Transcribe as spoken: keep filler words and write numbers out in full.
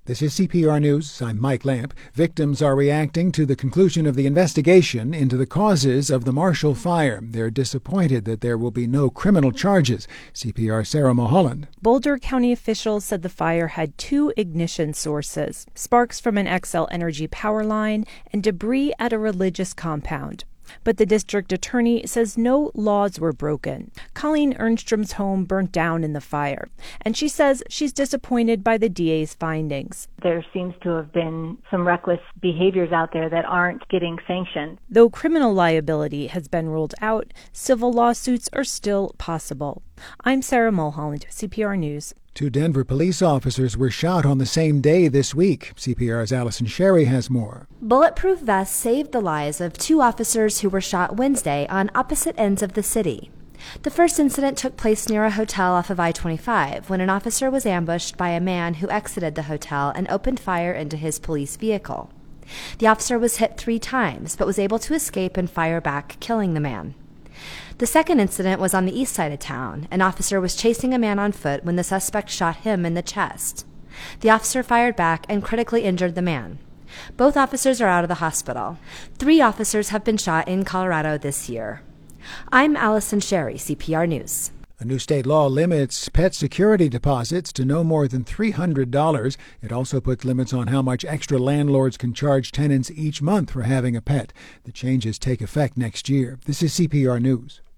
This is C P R News. I'm Mike Lamp. Victims are reacting to the conclusion of the investigation into the causes of the Marshall Fire. They're disappointed that there will be no criminal charges. C P R's Sarah Mulholland. Boulder County officials said the fire had two ignition sources: sparks from an Xcel Energy power line and debris at a religious compound. But the district attorney says no laws were broken. Colleen Ernstrom's home burnt down in the fire, and she says she's disappointed by the D A's findings. There seems to have been some reckless behaviors out there that aren't getting sanctioned. Though criminal liability has been ruled out, civil lawsuits are still possible. I'm Sarah Mulholland, C P R News. Two Denver police officers were shot on the same day this week. C P R's Allison Sherry has more. Bulletproof vests saved the lives of two officers who were shot Wednesday on opposite ends of the city. The first incident took place near a hotel off of I twenty-five when an officer was ambushed by a man who exited the hotel and opened fire into his police vehicle. The officer was hit three times but was able to escape and fire back, killing the man. The second incident was on the east side of town. An officer was chasing a man on foot when the suspect shot him in the chest. The officer fired back and critically injured the man. Both officers are out of the hospital. Three officers have been shot in Colorado this year. I'm Allison Sherry, C P R News. A new state law limits pet security deposits to no more than three hundred dollars. It also puts limits on how much extra landlords can charge tenants each month for having a pet. The changes take effect next year. This is C P R News.